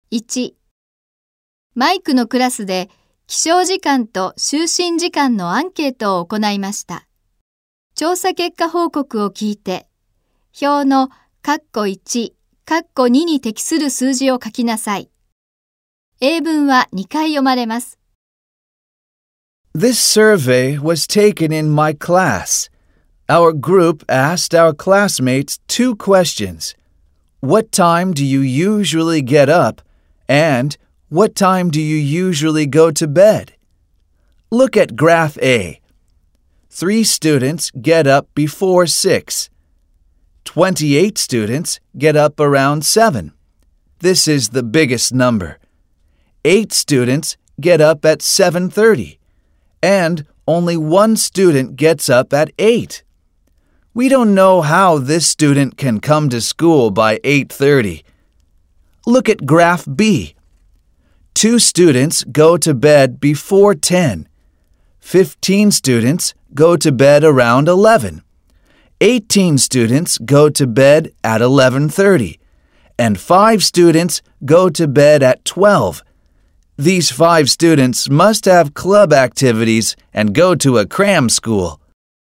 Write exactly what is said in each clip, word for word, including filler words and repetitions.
いち、マイクのクラスで起床時間と就寝時間のアンケートを行いました。調査結果報告を聞いて、表の括弧いち、括弧にに適する数字を書きなさい。英文はにかい読まれます。 This survey was taken in my class. Our group asked our classmates two questions. What time do you usually get up? And what time do you usually go to bed? Look at Graph A. Three students get up before six. Twenty-eight students get up around seven. This is the biggest number. Eight students get up at seven thirty. And only one student gets up at eight. We don't know how this student can come to school by eight thirty. Look at Graph B. Two students go to bed before ten. Fifteen students go to bed around eleven. Eighteen students go to bed at eleven thirty. And five students go to bed at twelve. These five students must have club activities and go to a cram school.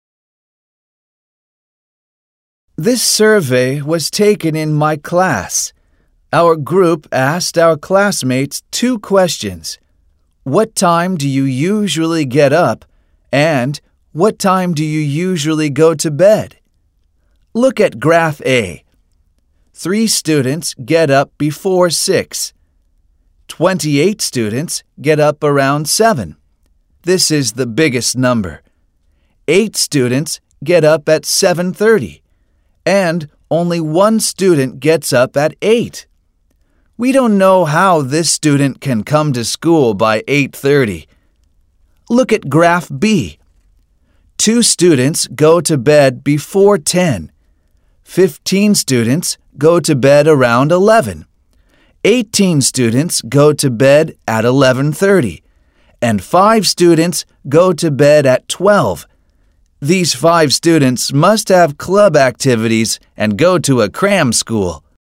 This survey was taken in my class. Our group asked our classmates two questions. What time do you usually get up? And what time do you usually go to bed? Look at Graph A. Three students get up before six. Twenty-eight students get up around seven. This is the biggest number. Eight students get up at seven thirty. And only one student gets up at eight. We don't know how this student can come to school by eight thirty. Look at Graph B. Two students go to bed before ten. Fifteen students go to bed around eleven. Eighteen students go to bed at eleven thirty. And five students go to bed at twelve. These five students must have club activities and go to a cram school.